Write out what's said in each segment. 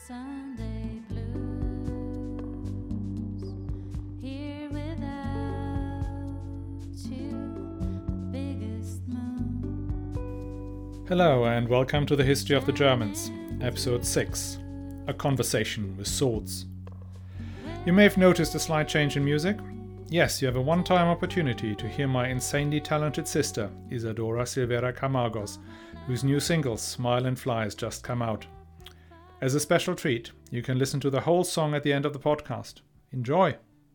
Sunday blues, here without you, the biggest moon. Hello and welcome to the History of the Germans, episode 6, A Conversation with Swords. You may have noticed a slight change in music. Yes, you have a one-time opportunity to hear my insanely talented sister, Isadora Silveira Camargos, whose new single, Smile and Fly, has just come out. As a special treat, you can listen to the whole song at the end of the podcast. Enjoy!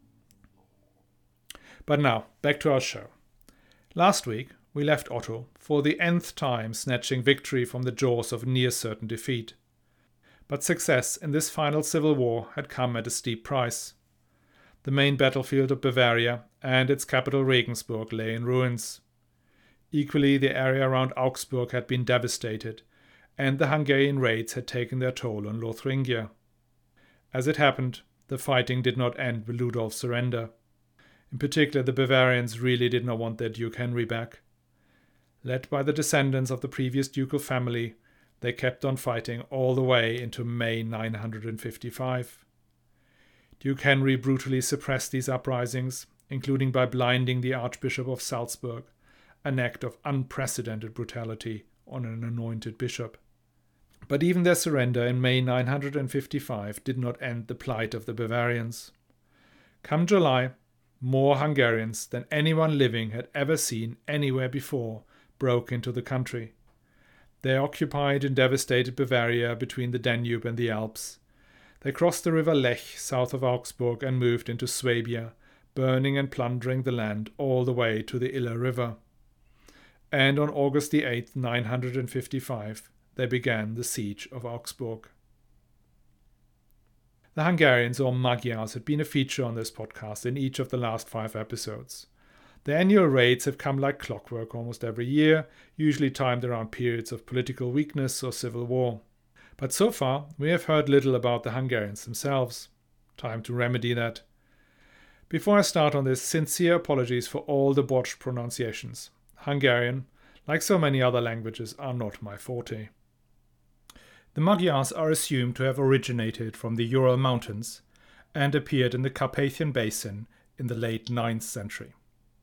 But now, back to our show. Last week, we left Otto for the nth time snatching victory from the jaws of near-certain defeat. But success in this final civil war had come at a steep price. The main battlefield of Bavaria and its capital Regensburg lay in ruins. Equally, the area around Augsburg had been devastated, and the Hungarian raids had taken their toll on Lotharingia. As it happened, the fighting did not end with Ludolf's surrender. In particular, the Bavarians really did not want their Duke Henry back. Led by the descendants of the previous ducal family, they kept on fighting all the way into May 955. Duke Henry brutally suppressed these uprisings, including by blinding the Archbishop of Salzburg, an act of unprecedented brutality on an anointed bishop. But even their surrender in May 955 did not end the plight of the Bavarians. Come July, more Hungarians than anyone living had ever seen anywhere before broke into the country. They occupied and devastated Bavaria between the Danube and the Alps. They crossed the river Lech south of Augsburg and moved into Swabia, burning and plundering the land all the way to the Iller River. And on August the 8th, 955, they began the siege of Augsburg. The Hungarians or Magyars had been a feature on this podcast in each of the last 5 episodes. The annual raids have come like clockwork almost every year, usually timed around periods of political weakness or civil war. But so far, we have heard little about the Hungarians themselves. Time to remedy that. Before I start on this, sincere apologies for all the botched pronunciations. Hungarian, like so many other languages, are not my forte. The Magyars are assumed to have originated from the Ural Mountains and appeared in the Carpathian Basin in the late 9th century.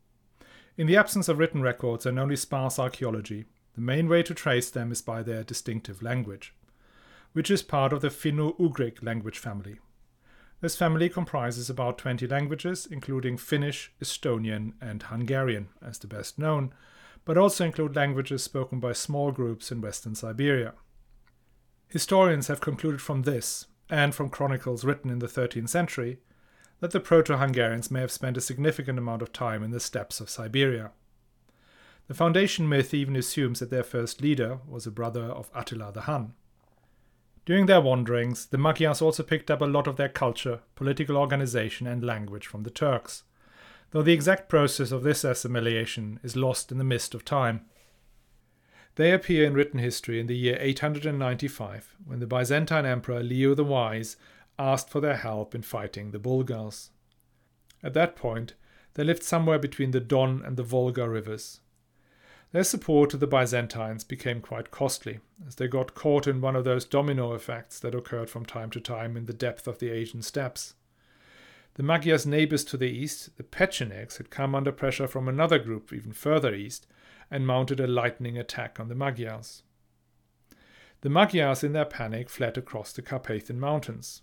In the absence of written records and only sparse archaeology, the main way to trace them is by their distinctive language, which is part of the Finno-Ugric language family. This family comprises about 20 languages, including Finnish, Estonian, and Hungarian as the best known, but also include languages spoken by small groups in western Siberia. Historians have concluded from this, and from chronicles written in the 13th century, that the Proto-Hungarians may have spent a significant amount of time in the steppes of Siberia. The foundation myth even assumes that their first leader was a brother of Attila the Hun. During their wanderings, the Magyars also picked up a lot of their culture, political organization, and language from the Turks, though the exact process of this assimilation is lost in the mist of time. They appear in written history in the year 895, when the Byzantine Emperor Leo the Wise asked for their help in fighting the Bulgars. At that point, they lived somewhere between the Don and the Volga rivers. Their support to the Byzantines became quite costly, as they got caught in one of those domino effects that occurred from time to time in the depth of the Asian steppes. The Magyars' neighbors to the east, the Pechenegs, had come under pressure from another group even further east and mounted a lightning attack on the Magyars. The Magyars, in their panic, fled across the Carpathian Mountains.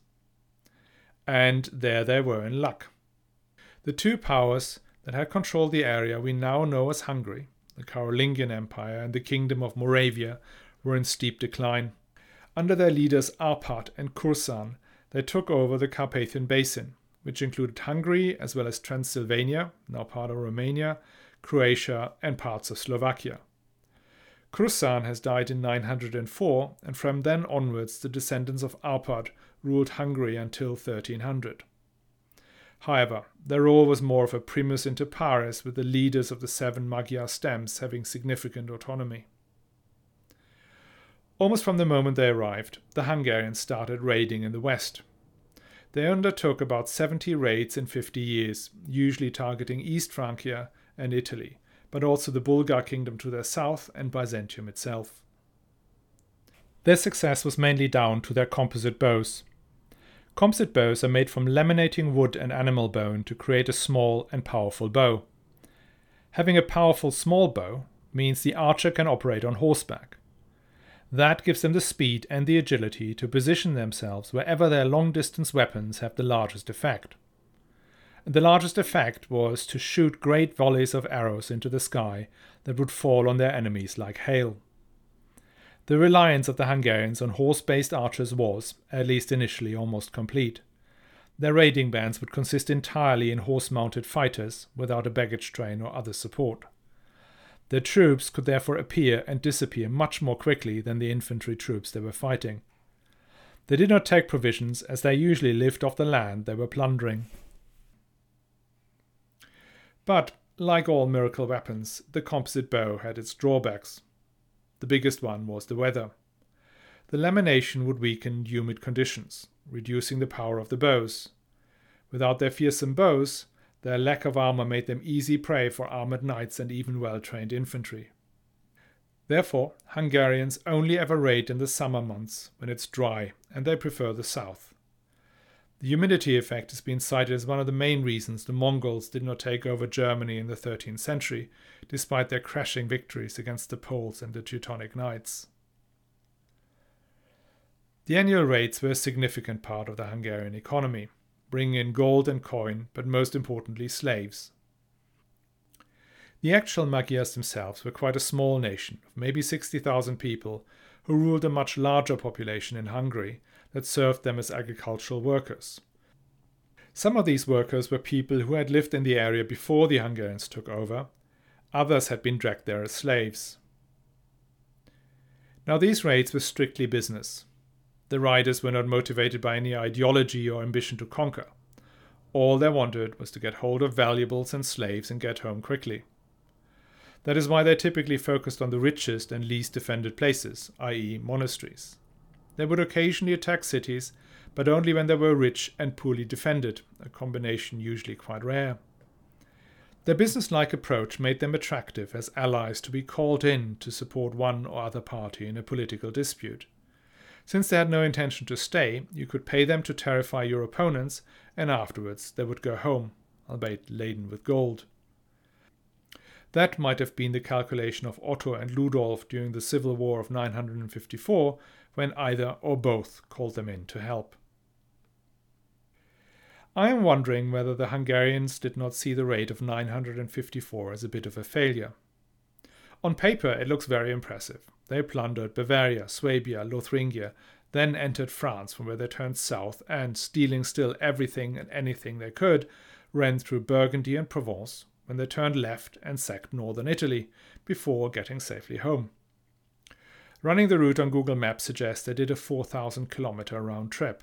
And there they were in luck. The two powers that had controlled the area we now know as Hungary, the Carolingian Empire and the Kingdom of Moravia, were in steep decline. Under their leaders Arpad and Kursan, they took over the Carpathian Basin, which included Hungary as well as Transylvania, now part of Romania, Croatia, and parts of Slovakia. Kursan has died in 904, and from then onwards the descendants of Arpad ruled Hungary until 1300. However, their role was more of a primus inter pares, with the leaders of the 7 Magyar stems having significant autonomy. Almost from the moment they arrived, the Hungarians started raiding in the west. They undertook about 70 raids in 50 years, usually targeting East Francia and Italy, but also the Bulgar kingdom to their south and Byzantium itself. Their success was mainly down to their composite bows. Composite bows are made from laminating wood and animal bone to create a small and powerful bow. Having a powerful small bow means the archer can operate on horseback. That gives them the speed and the agility to position themselves wherever their long-distance weapons have the largest effect. And the largest effect was to shoot great volleys of arrows into the sky that would fall on their enemies like hail. The reliance of the Hungarians on horse-based archers was, at least initially, almost complete. Their raiding bands would consist entirely in horse-mounted fighters without a baggage train or other support. Their troops could therefore appear and disappear much more quickly than the infantry troops they were fighting. They did not take provisions, as they usually lived off the land they were plundering. But, like all miracle weapons, the composite bow had its drawbacks. The biggest one was the weather. The lamination would weaken humid conditions, reducing the power of the bows. Without their fearsome bows, their lack of armor made them easy prey for armored knights and even well-trained infantry. Therefore, Hungarians only ever raid in the summer months when it's dry, and they prefer the south. The humidity effect has been cited as one of the main reasons the Mongols did not take over Germany in the 13th century, despite their crashing victories against the Poles and the Teutonic Knights. The annual raids were a significant part of the Hungarian economy, bringing in gold and coin, but most importantly slaves. The actual Magyars themselves were quite a small nation of maybe 60,000 people who ruled a much larger population in Hungary that served them as agricultural workers. Some of these workers were people who had lived in the area before the Hungarians took over. Others had been dragged there as slaves. Now these raids were strictly business. The riders were not motivated by any ideology or ambition to conquer. All they wanted was to get hold of valuables and slaves and get home quickly. That is why they typically focused on the richest and least defended places, i.e. monasteries. They would occasionally attack cities, but only when they were rich and poorly defended, a combination usually quite rare. Their business-like approach made them attractive as allies to be called in to support one or other party in a political dispute. Since they had no intention to stay, you could pay them to terrify your opponents, and afterwards they would go home, albeit laden with gold. That might have been the calculation of Otto and Ludolf during the Civil War of 954, when either or both called them in to help. I am wondering whether the Hungarians did not see the raid of 954 as a bit of a failure. On paper it looks very impressive. They plundered Bavaria, Swabia, Lothringia, then entered France from where they turned south and, stealing still everything and anything they could, ran through Burgundy and Provence, when they turned left and sacked northern Italy, before getting safely home. Running the route on Google Maps suggests they did a 4,000-kilometer round trip.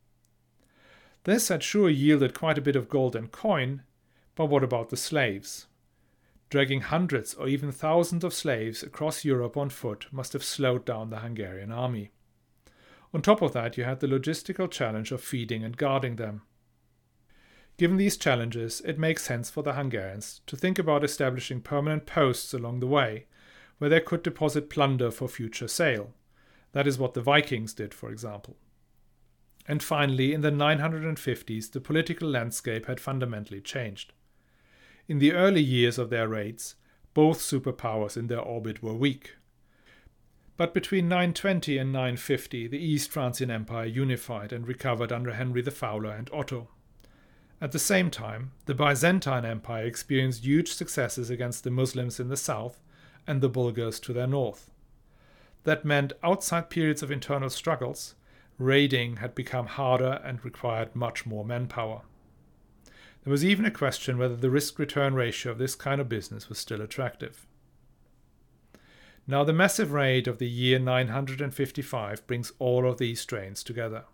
This had sure yielded quite a bit of gold and coin, but what about the slaves? Dragging hundreds or even thousands of slaves across Europe on foot must have slowed down the Hungarian army. On top of that, you had the logistical challenge of feeding and guarding them. Given these challenges, it makes sense for the Hungarians to think about establishing permanent posts along the way, where they could deposit plunder for future sale. That is what the Vikings did, for example. And finally, in the 950s, the political landscape had fundamentally changed. In the early years of their raids, both superpowers in their orbit were weak. But between 920 and 950, the East Francian Empire unified and recovered under Henry the Fowler and Otto. At the same time, the Byzantine Empire experienced huge successes against the Muslims in the south and the Bulgars to their north. That meant, outside periods of internal struggles, raiding had become harder and required much more manpower. There was even a question whether the risk-return ratio of this kind of business was still attractive. Now the massive raid of the year 955 brings all of these strains together.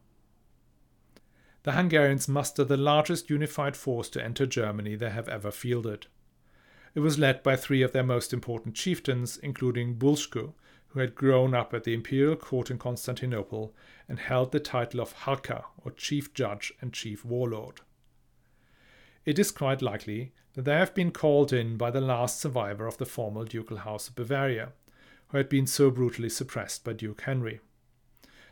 The Hungarians mustered the largest unified force to enter Germany they have ever fielded. It was led by three of their most important chieftains, including Bulshku, who had grown up at the imperial court in Constantinople and held the title of Halka, or chief judge and chief warlord. It is quite likely that they have been called in by the last survivor of the formal ducal house of Bavaria, who had been so brutally suppressed by Duke Henry.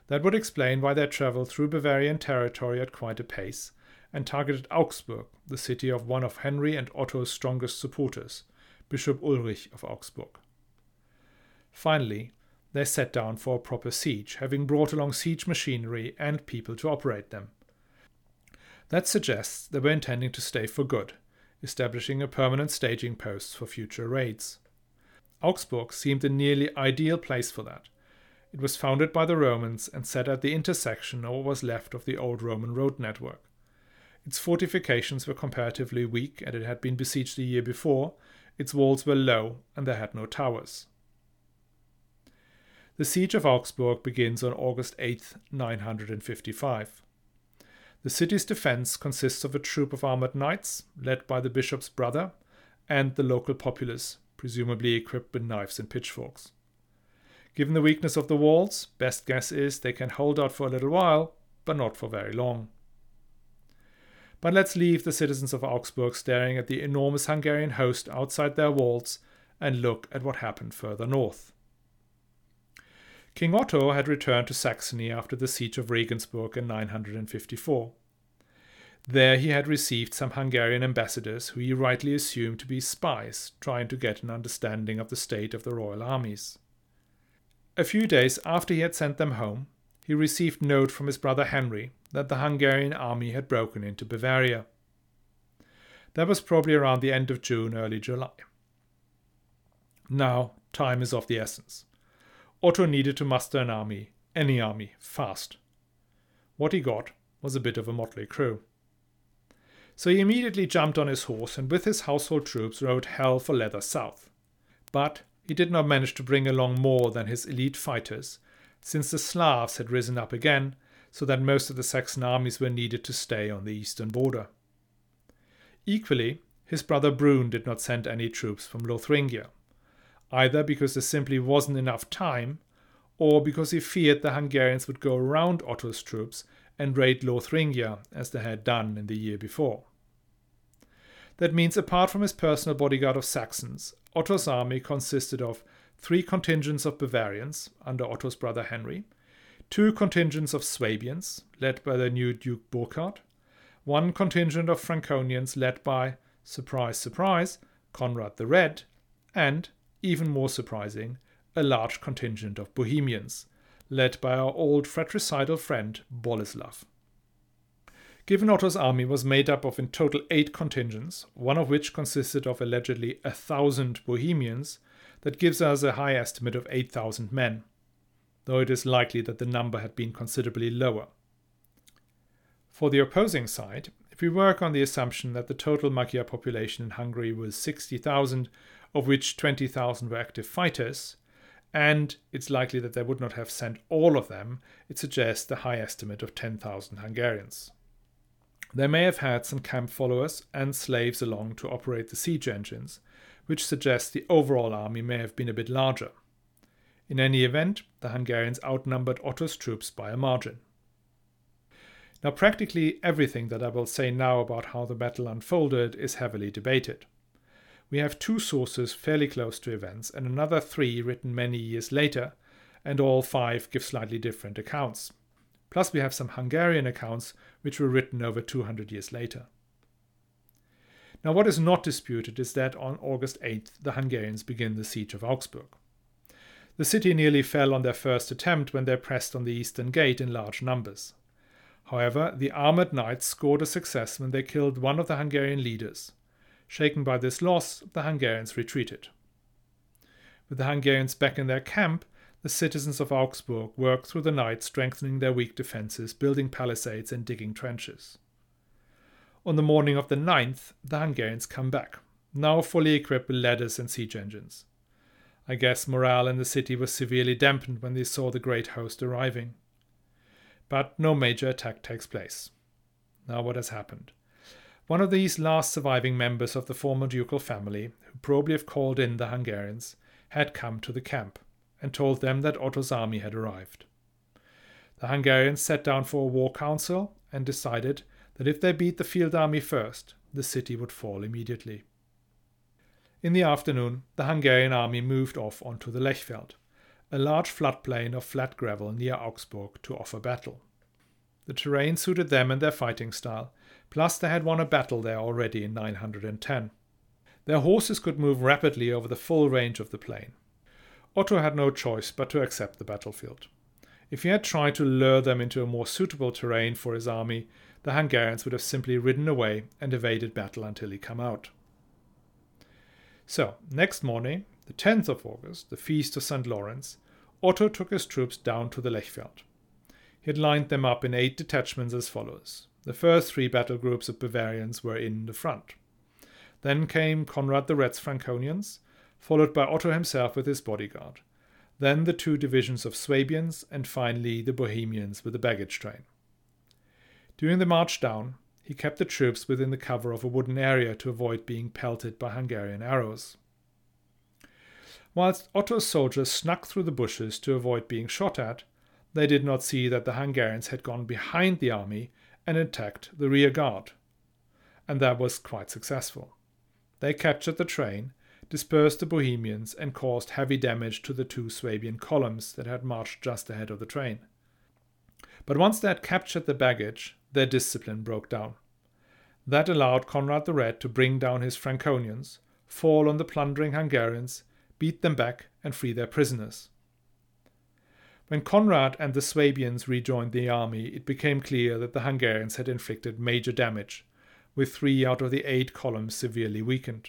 That would explain why they traveled through Bavarian territory at quite a pace and targeted Augsburg, the city of one of Henry and Otto's strongest supporters, Bishop Ulrich of Augsburg. Finally, they sat down for a proper siege, having brought along siege machinery and people to operate them. That suggests they were intending to stay for good, establishing a permanent staging post for future raids. Augsburg seemed a nearly ideal place for that. It was founded by the Romans and sat at the intersection of what was left of the old Roman road network. Its fortifications were comparatively weak, and it had been besieged the year before. Its walls were low, and they had no towers. The siege of Augsburg begins on August 8, 955. The city's defense consists of a troop of armored knights, led by the bishop's brother, and the local populace, presumably equipped with knives and pitchforks. Given the weakness of the walls, best guess is they can hold out for a little while, but not for very long. But let's leave the citizens of Augsburg staring at the enormous Hungarian host outside their walls and look at what happened further north. King Otto had returned to Saxony after the siege of Regensburg in 954. There he had received some Hungarian ambassadors who he rightly assumed to be spies trying to get an understanding of the state of the royal armies. A few days after he had sent them home, he received note from his brother Henry that the Hungarian army had broken into Bavaria. That was probably around the end of June, early July. Now, time is of the essence. Otto needed to muster an army, any army, fast. What he got was a bit of a motley crew. So he immediately jumped on his horse and with his household troops rode hell for leather south. But he did not manage to bring along more than his elite fighters, since the Slavs had risen up again, so that most of the Saxon armies were needed to stay on the eastern border. Equally, his brother Brune did not send any troops from Lothringia, either because there simply wasn't enough time, or because he feared the Hungarians would go around Otto's troops and raid Lothringia as they had done in the year before. That means apart from his personal bodyguard of Saxons, Otto's army consisted of 3 contingents of Bavarians under Otto's brother Henry, 2 contingents of Swabians led by the new Duke Burkhard, 1 contingent of Franconians led by, surprise, surprise, Conrad the Red, and, even more surprising, a large contingent of Bohemians, led by our old fratricidal friend Boleslav. Given Otto's army was made up of in total 8 contingents, one of which consisted of allegedly 1,000 Bohemians, that gives us a high estimate of 8,000 men, though it is likely that the number had been considerably lower. For the opposing side, if we work on the assumption that the total Magyar population in Hungary was 60,000, of which 20,000 were active fighters, and it's likely that they would not have sent all of them, it suggests a high estimate of 10,000 Hungarians. They may have had some camp followers and slaves along to operate the siege engines, which suggests the overall army may have been a bit larger. In any event, the Hungarians outnumbered Otto's troops by a margin. Now, practically everything that I will say now about how the battle unfolded is heavily debated. We have 2 sources fairly close to events and another 3 written many years later, and all 5 give slightly different accounts. Plus we have some Hungarian accounts which were written over 200 years later. Now what is not disputed is that on August 8th the Hungarians begin the siege of Augsburg. The city nearly fell on their first attempt when they pressed on the eastern gate in large numbers. However, the armored knights scored a success when they killed one of the Hungarian leaders. Shaken by this loss, the Hungarians retreated. With the Hungarians back in their camp, the citizens of Augsburg worked through the night strengthening their weak defenses, building palisades and digging trenches. On the morning of the 9th, the Hungarians come back, now fully equipped with ladders and siege engines. I guess morale in the city was severely dampened when they saw the great host arriving. But no major attack takes place. Now what has happened? One of these last surviving members of the former ducal family, who probably have called in the Hungarians, had come to the camp and told them that Otto's army had arrived. The Hungarians sat down for a war council and decided that if they beat the field army first, the city would fall immediately. In the afternoon, the Hungarian army moved off onto the Lechfeld, a large floodplain of flat gravel near Augsburg, to offer battle. The terrain suited them and their fighting style, plus they had won a battle there already in 910. Their horses could move rapidly over the full range of the plain. Otto had no choice but to accept the battlefield. If he had tried to lure them into a more suitable terrain for his army, the Hungarians would have simply ridden away and evaded battle until he came out. So, next morning, the 10th of August, the feast of St. Lawrence, Otto took his troops down to the Lechfeld. He had lined them up in 8 detachments as follows. The first 3 battle groups of Bavarians were in the front. Then came Conrad the Red's Franconians, followed by Otto himself with his bodyguard. Then the 2 divisions of Swabians, and finally the Bohemians with the baggage train. During the march down, he kept the troops within the cover of a wooden area to avoid being pelted by Hungarian arrows. Whilst Otto's soldiers snuck through the bushes to avoid being shot at, they did not see that the Hungarians had gone behind the army and attacked the rear guard. And that was quite successful. They captured the train, dispersed the Bohemians, and caused heavy damage to the 2 Swabian columns that had marched just ahead of the train. But once they had captured the baggage, their discipline broke down. That allowed Conrad the Red to bring down his Franconians, fall on the plundering Hungarians, beat them back, and free their prisoners. When Conrad and the Swabians rejoined the army, it became clear that the Hungarians had inflicted major damage, with 3 out of the 8 columns severely weakened.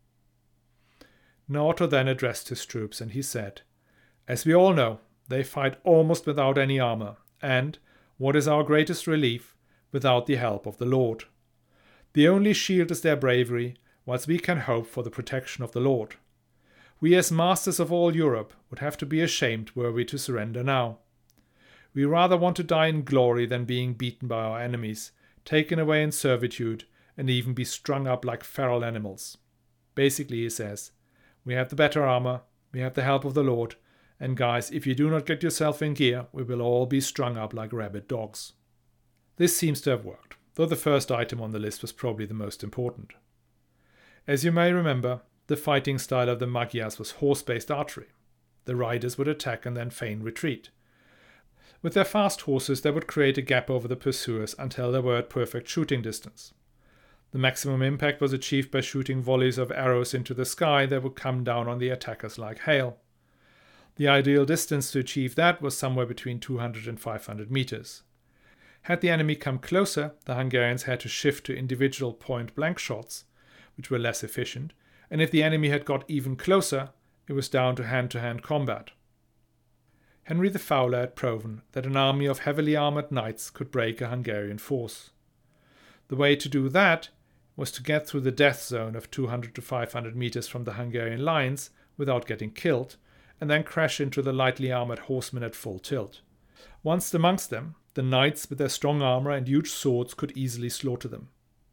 Now Otto then addressed his troops, and he said, "As we all know, they fight almost without any armor, and, what is our greatest relief, without the help of the Lord. The only shield is their bravery, whilst we can hope for the protection of the Lord. We as masters of all Europe would have to be ashamed were we to surrender now. We rather want to die in glory than being beaten by our enemies, taken away in servitude, and even be strung up like feral animals." Basically, he says, we have the better armor, we have the help of the Lord, and guys, if you do not get yourself in gear, we will all be strung up like rabid dogs. This seems to have worked, though the first item on the list was probably the most important. As you may remember, the fighting style of the Magyars was horse-based archery. The riders would attack and then feign retreat. With their fast horses, they would create a gap over the pursuers until they were at perfect shooting distance. The maximum impact was achieved by shooting volleys of arrows into the sky that would come down on the attackers like hail. The ideal distance to achieve that was somewhere between 200 and 500 meters. Had the enemy come closer, the Hungarians had to shift to individual point-blank shots, which were less efficient, and if the enemy had got even closer, it was down to hand-to-hand combat. Henry the Fowler had proven that an army of heavily armored knights could break a Hungarian force. The way to do that was to get through the death zone of 200 to 500 meters from the Hungarian lines without getting killed, and then crash into the lightly armored horsemen at full tilt. Once amongst them, the knights with their strong armor and huge swords could easily slaughter them.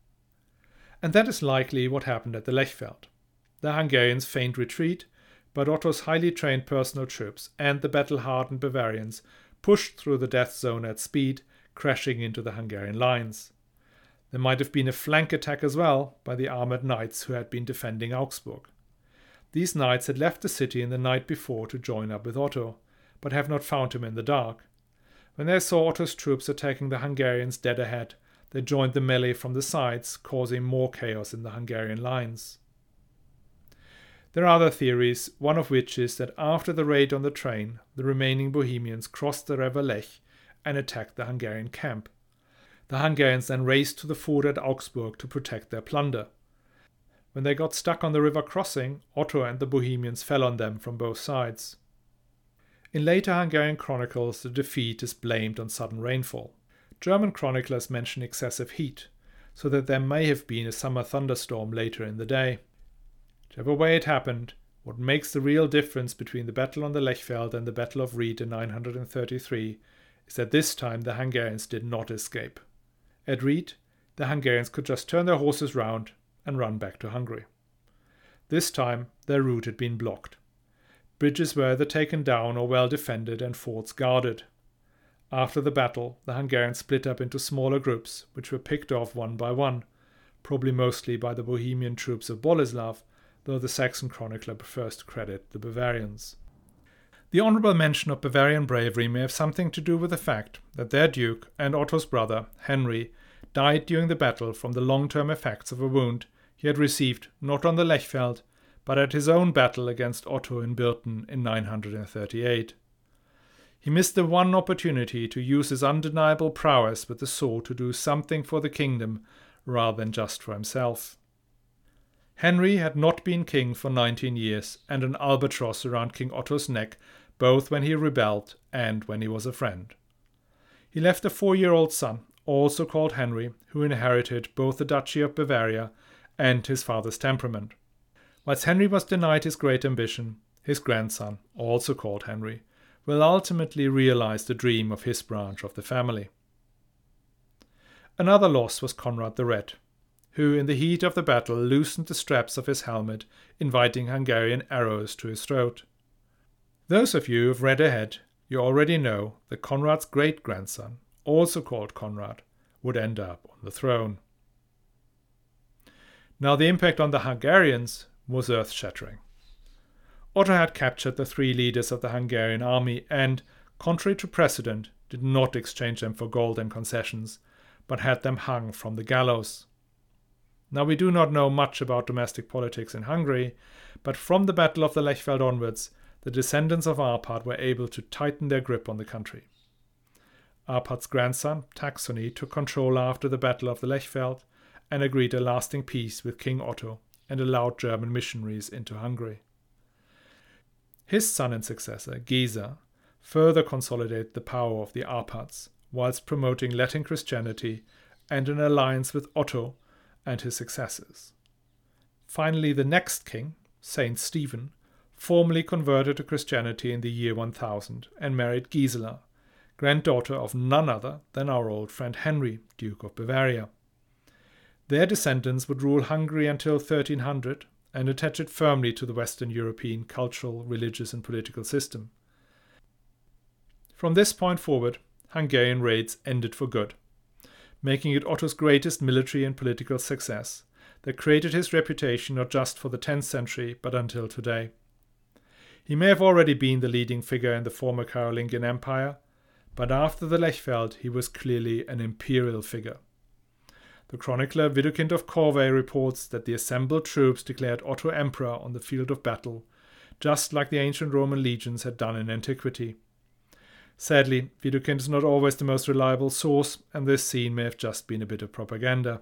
And that is likely what happened at the Lechfeld. The Hungarians feigned retreat, but Otto's highly trained personal troops and the battle-hardened Bavarians pushed through the death zone at speed, crashing into the Hungarian lines. There might have been a flank attack as well by the armored knights who had been defending Augsburg. These knights had left the city in the night before to join up with Otto, but have not found him in the dark. When they saw Otto's troops attacking the Hungarians dead ahead, they joined the melee from the sides, causing more chaos in the Hungarian lines. There are other theories, one of which is that after the raid on the train, the remaining Bohemians crossed the river Lech and attacked the Hungarian camp. The Hungarians then raced to the ford at Augsburg to protect their plunder. When they got stuck on the river crossing, Otto and the Bohemians fell on them from both sides. In later Hungarian chronicles, the defeat is blamed on sudden rainfall. German chroniclers mention excessive heat, so that there may have been a summer thunderstorm later in the day. Whichever way it happened, what makes the real difference between the battle on the Lechfeld and the Battle of Ried in 933 is that this time the Hungarians did not escape. At Ried, the Hungarians could just turn their horses round and run back to Hungary. This time, their route had been blocked. Bridges were either taken down or well defended and forts guarded. After the battle, the Hungarians split up into smaller groups, which were picked off one by one, probably mostly by the Bohemian troops of Boleslav, though the Saxon chronicler prefers to credit the Bavarians. The honourable mention of Bavarian bravery may have something to do with the fact that their duke and Otto's brother, Henry, died during the battle from the long-term effects of a wound he had received not on the Lechfeld, but at his own battle against Otto in Birten in 938. He missed the one opportunity to use his undeniable prowess with the sword to do something for the kingdom rather than just for himself. Henry had not been king for 19 years and an albatross around King Otto's neck, both when he rebelled and when he was a friend. He left a 4-year-old son, also called Henry, who inherited both the Duchy of Bavaria and his father's temperament. Whilst Henry was denied his great ambition, his grandson, also called Henry, will ultimately realize the dream of his branch of the family. Another loss was Conrad the Red, who in the heat of the battle loosened the straps of his helmet, inviting Hungarian arrows to his throat. Those of you who have read ahead, you already know that Conrad's great-grandson, also called Conrad, would end up on the throne. Now the impact on the Hungarians was earth-shattering. Otto had captured the 3 leaders of the Hungarian army and, contrary to precedent, did not exchange them for gold and concessions, but had them hung from the gallows. Now we do not know much about domestic politics in Hungary, but from the Battle of the Lechfeld onwards, the descendants of Arpad were able to tighten their grip on the country. Arpad's grandson, Taxony, took control after the Battle of the Lechfeld and agreed a lasting peace with King Otto and allowed German missionaries into Hungary. His son and successor, Géza, further consolidated the power of the Arpads, whilst promoting Latin Christianity and an alliance with Otto and his successors. Finally, the next king, Saint Stephen, formally converted to Christianity in the year 1000 and married Gisela, granddaughter of none other than our old friend Henry, Duke of Bavaria. Their descendants would rule Hungary until 1300 and attach it firmly to the Western European cultural, religious and political system. From this point forward, Hungarian raids ended for good, making it Otto's greatest military and political success that created his reputation not just for the 10th century but until today. He may have already been the leading figure in the former Carolingian Empire, but after the Lechfeld he was clearly an imperial figure. The chronicler Widukind of Corvey reports that the assembled troops declared Otto emperor on the field of battle, just like the ancient Roman legions had done in antiquity. Sadly, Widukind is not always the most reliable source, and this scene may have just been a bit of propaganda.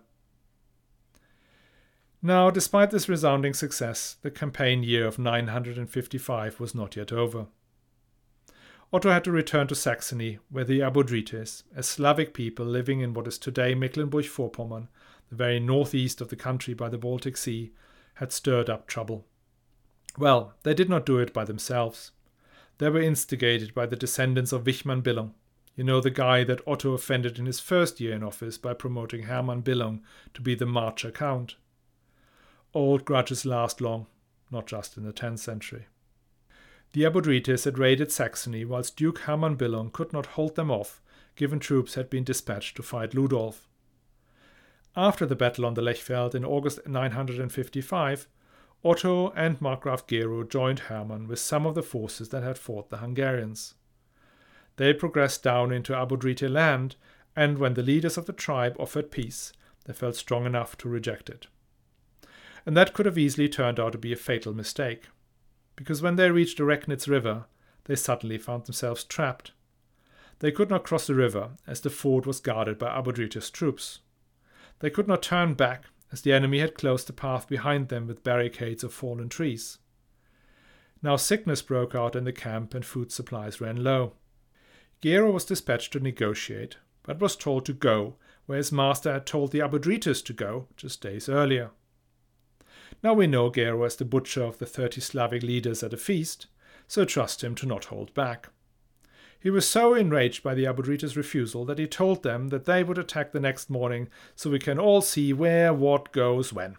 Now, despite this resounding success, the campaign year of 955 was not yet over. Otto had to return to Saxony, where the Abodrites, a Slavic people living in what is today Mecklenburg-Vorpommern, the very northeast of the country by the Baltic Sea, had stirred up trouble. Well, they did not do it by themselves. They were instigated by the descendants of Wichmann Billung, you know, the guy that Otto offended in his first year in office by promoting Hermann Billung to be the Marcher Count. Old grudges last long, not just in the 10th century. The Abodrites had raided Saxony whilst Duke Hermann Billung could not hold them off, given troops had been dispatched to fight Ludolf. After the battle on the Lechfeld in August 955, Otto and Markgraf Gero joined Hermann with some of the forces that had fought the Hungarians. They progressed down into Abodrite land, and when the leaders of the tribe offered peace, they felt strong enough to reject it. And that could have easily turned out to be a fatal mistake, because when they reached the Recknitz River, they suddenly found themselves trapped. They could not cross the river, as the ford was guarded by Abodrites troops. They could not turn back, as the enemy had closed the path behind them with barricades of fallen trees. Now sickness broke out in the camp and food supplies ran low. Gero was dispatched to negotiate, but was told to go, where his master had told the Abodrites to go just days earlier. Now we know Gero as the butcher of the 30 Slavic leaders at a feast, so trust him to not hold back. He was so enraged by the Abodrites' refusal that he told them that they would attack the next morning, so we can all see where what goes when.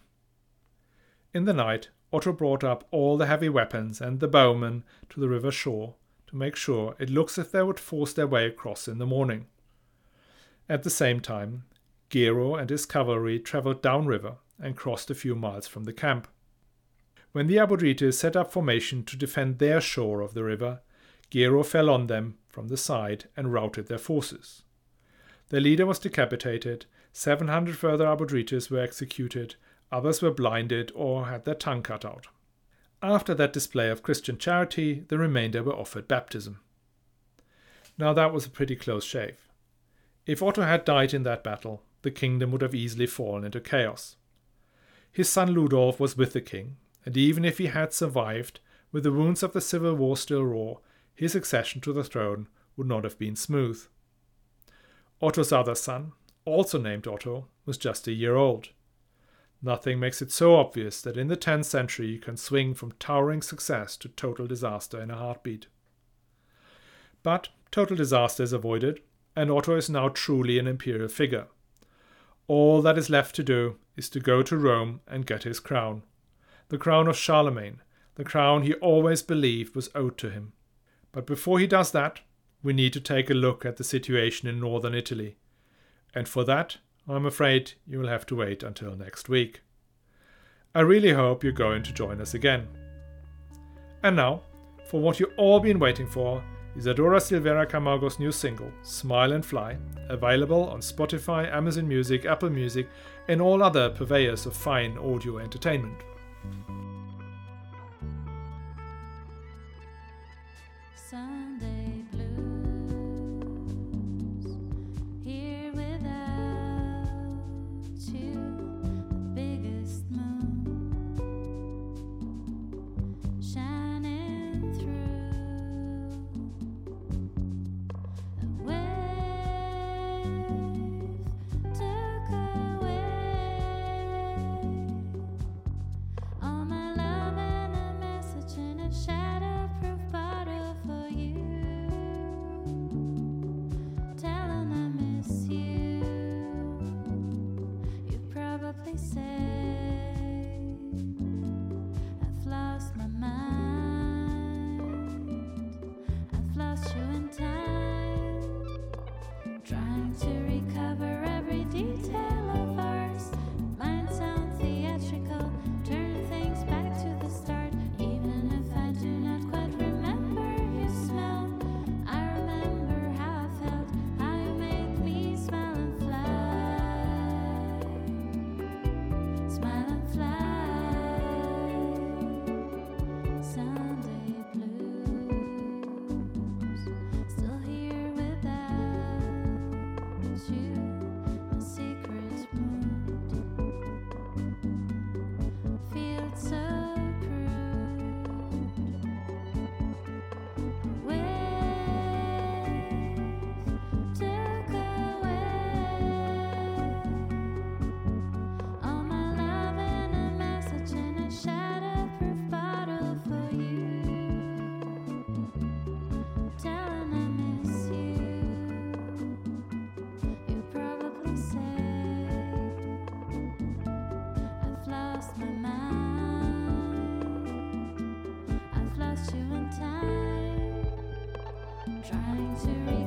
In the night, Otto brought up all the heavy weapons and the bowmen to the river shore to make sure it looks as if they would force their way across in the morning. At the same time, Gero and his cavalry travelled downriver and crossed a few miles from the camp. When the Abodrites set up formation to defend their shore of the river, Gero fell on them from the side and routed their forces. Their leader was decapitated, 700 further Abodrites were executed, others were blinded or had their tongue cut out. After that display of Christian charity, the remainder were offered baptism. Now that was a pretty close shave. If Otto had died in that battle, the kingdom would have easily fallen into chaos. His son Ludolf was with the king, and even if he had survived, with the wounds of the civil war still raw, his accession to the throne would not have been smooth. Otto's other son, also named Otto, was just a year old. Nothing makes it so obvious that in the 10th century you can swing from towering success to total disaster in a heartbeat. But total disaster is avoided, and Otto is now truly an imperial figure. All that is left to do is to go to Rome and get his crown. The crown of Charlemagne, the crown he always believed was owed to him. But before he does that, we need to take a look at the situation in northern Italy. And for that, I'm afraid you will have to wait until next week. I really hope you're going to join us again. And now, for what you've all been waiting for, Isadora Silveira Camargo's new single, Smile and Fly, available on Spotify, Amazon Music, Apple Music, and all other purveyors of fine audio entertainment. Sunday blues, here without you, the biggest moon shining through. A wave took away all my love and a message in a shatterproof bottle for you, telling I miss you. You probably say I've lost my mind, I've lost you in time, trying to recover every detail of ours. Mine sound theatrical, turn things back to the start. Even if I do not quite remember your smell, I remember how I felt, how you made me smile and fly. Smile and fly. Sunday blues, still here without you, my secret mood feels so crude. Wave took away all my love and a message in a shatterproof bottle for you, telling I miss you. You probably say I've lost my mind, I've lost you in time, trying to